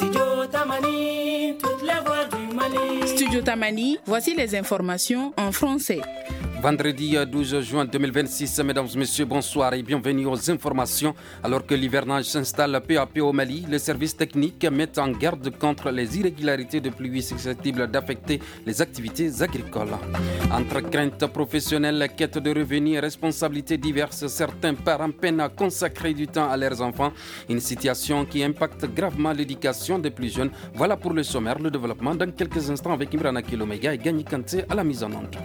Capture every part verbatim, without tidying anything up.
Studio Tamani, toutes les voix du Mali. Studio Tamani, voici les informations en français. Vendredi douze juin deux mille vingt-six, mesdames et messieurs, bonsoir et bienvenue aux informations. Alors que l'hivernage s'installe peu à peu au Mali, les services techniques mettent en garde contre les irrégularités de pluie susceptibles d'affecter les activités agricoles. Entre craintes professionnelles, quête de revenus et responsabilités diverses, certains parents peinent à consacrer du temps à leurs enfants. Une situation qui impacte gravement l'éducation des plus jeunes. Voilà pour le sommaire, le développement dans quelques instants avec Imrana Kilomega et Gagny Kanté à la mise en onde.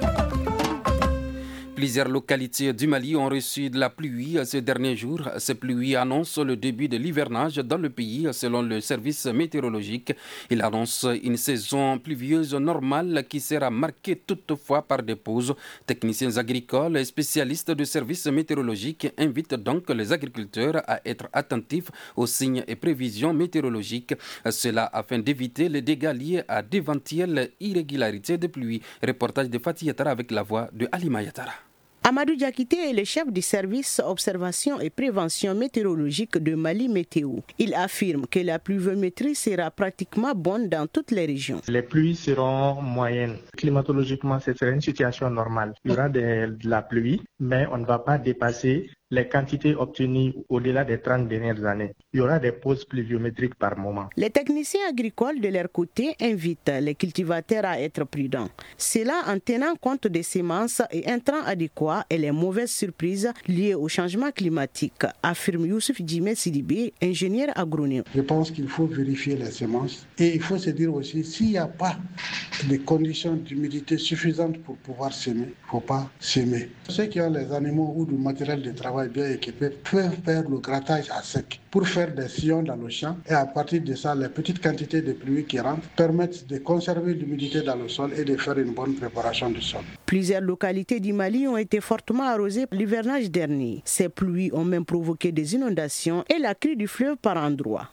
Plusieurs localités du Mali ont reçu de la pluie ces derniers jours. Ces pluies annoncent le début de l'hivernage dans le pays selon le service météorologique. Il annonce une saison pluvieuse normale qui sera marquée toutefois par des pauses. Techniciens agricoles et spécialistes de services météorologiques invitent donc les agriculteurs à être attentifs aux signes et prévisions météorologiques. Cela afin d'éviter les dégâts liés à d'éventuelles irrégularités de pluie. Reportage de Fatih Yatara avec la voix de Halima Yatara. Amadou Diakité est le chef du service observation et prévention météorologique de Mali Météo. Il affirme que la pluviométrie sera pratiquement bonne dans toutes les régions. Les pluies seront moyennes. Climatologiquement, c'est une situation normale. Il y aura de, de la pluie, mais on ne va pas dépasser les quantités obtenues au-delà des trente dernières années. Il y aura des pauses pluviométriques par moment. Les techniciens agricoles de leur côté invitent les cultivateurs à être prudents. Cela en tenant compte des semences et intrants adéquats et les mauvaises surprises liées au changement climatique, affirme Youssouf Djimé Sidibé, ingénieur agronome. Je pense qu'il faut vérifier les semences et il faut se dire aussi s'il n'y a pas de conditions d'humidité suffisantes pour pouvoir semer, il ne faut pas semer. Ceux qui ont les animaux ou du matériel de travail bien équipés peuvent faire le grattage à sec pour faire des sillons dans le champ et à partir de ça, les petites quantités de pluie qui rentrent permettent de conserver l'humidité dans le sol et de faire une bonne préparation du sol. Plusieurs localités du Mali ont été fortement arrosées l'hivernage dernier. Ces pluies ont même provoqué des inondations et la crue du fleuve par endroits.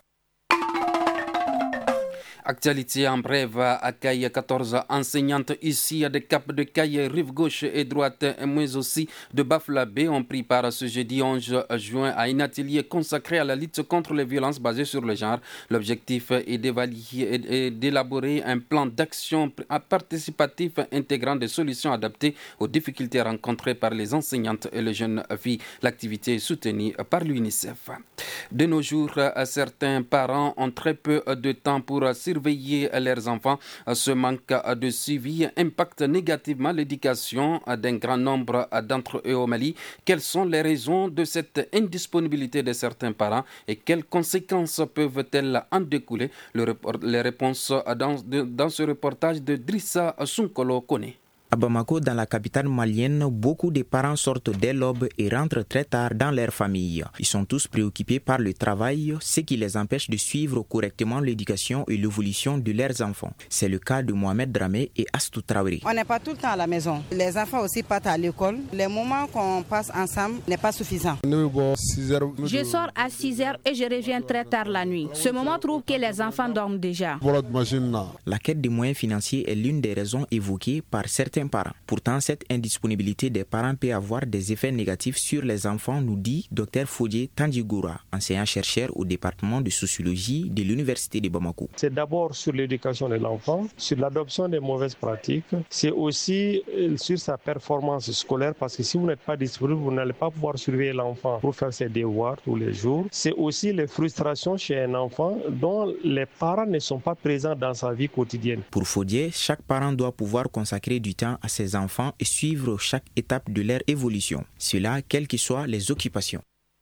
Actualité en bref, accueille quatorze enseignantes ici de Cap de Caille, rive gauche et droite, mais aussi de Baflabé ont pris part ce jeudi onze juin à un atelier consacré à la lutte contre les violences basées sur le genre. L'objectif est d'élaborer un plan d'action participatif intégrant des solutions adaptées aux difficultés rencontrées par les enseignantes et les jeunes filles. L'activité est soutenue par l'UNICEF. De nos jours, certains parents ont très peu de temps pour surveiller leurs enfants. Ce manque de suivi impacte négativement l'éducation d'un grand nombre d'entre eux au Mali. Quelles sont les raisons de cette indisponibilité de certains parents et quelles conséquences peuvent-elles en découler? Les réponses dans, dans ce reportage de Drissa Sunkolo Kone. À Bamako, dans la capitale malienne, beaucoup de parents sortent dès l'aube et rentrent très tard dans leur famille. Ils sont tous préoccupés par le travail, ce qui les empêche de suivre correctement l'éducation et l'évolution de leurs enfants. C'est le cas de Mohamed Dramé et Astou Traoré. On n'est pas tout le temps à la maison. Les enfants aussi partent à l'école. Les moments qu'on passe ensemble n'est pas suffisant. Je sors à six heures et je reviens très tard la nuit. Ce moment trouve que les enfants dorment déjà. La quête des moyens financiers est l'une des raisons évoquées par certains parents. Pourtant, cette indisponibilité des parents peut avoir des effets négatifs sur les enfants, nous dit Dr Fodje Tandjigoura, enseignant-chercheur au département de sociologie de l'université de Bamako. C'est d'abord sur l'éducation de l'enfant, sur l'adoption des mauvaises pratiques, c'est aussi sur sa performance scolaire, parce que si vous n'êtes pas disponible, vous n'allez pas pouvoir surveiller l'enfant pour faire ses devoirs tous les jours. C'est aussi les frustrations chez un enfant dont les parents ne sont pas présents dans sa vie quotidienne. Pour Fodje, chaque parent doit pouvoir consacrer du temps à ses enfants et suivre chaque étape de leur évolution. Cela, quelles que soient les occupations.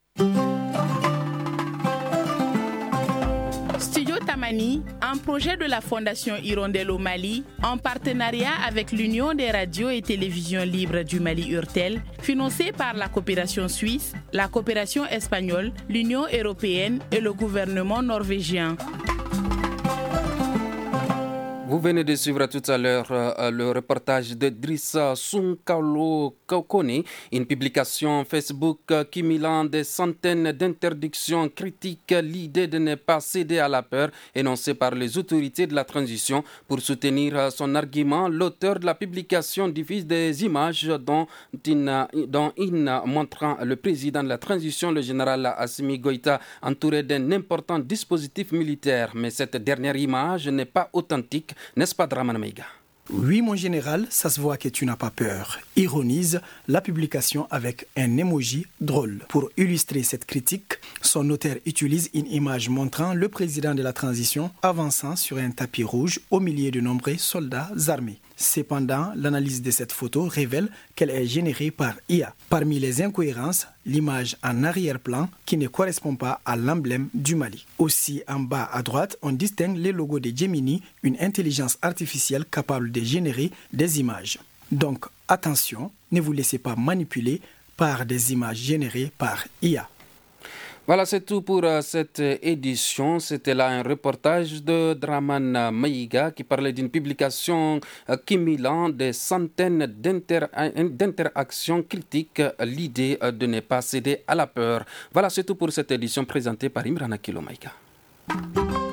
Studio Tamani, un projet de la Fondation Hirondelle au Mali, en partenariat avec l'Union des radios et télévisions libres du Mali Urtel, financé par la coopération suisse, la coopération espagnole, l'Union européenne et le gouvernement norvégien. Vous venez de suivre tout à l'heure euh, le reportage de Drissa Sunkalo Kokone, une publication Facebook euh, cumulant des centaines d'interdictions critiques l'idée de ne pas céder à la peur énoncée par les autorités de la transition. Pour soutenir euh, son argument, l'auteur de la publication diffuse des images dont une, dont une montrant le président de la transition, le général Assimi Goïta, entouré d'un important dispositif militaire. Mais cette dernière image n'est pas authentique. N'est-ce pas, Draman Meiga? Oui, mon général, ça se voit que tu n'as pas peur. Ironise la publication avec un emoji drôle. Pour illustrer cette critique, son auteur utilise une image montrant le président de la transition avançant sur un tapis rouge au milieu de nombreux soldats armés. Cependant, l'analyse de cette photo révèle qu'elle est générée par I A. Parmi les incohérences, l'image en arrière-plan qui ne correspond pas à l'emblème du Mali. Aussi, en bas à droite, on distingue les logos de Gemini, une intelligence artificielle capable de générer des images. Donc, attention, ne vous laissez pas manipuler par des images générées par I A. Voilà, c'est tout pour uh, cette édition. C'était là un reportage de Draman Meiga qui parlait d'une publication uh, cumulant des centaines d'inter- d'interactions critiques, uh, l'idée uh, de ne pas céder à la peur. Voilà, c'est tout pour cette édition présentée par Imran Akilo Meiga.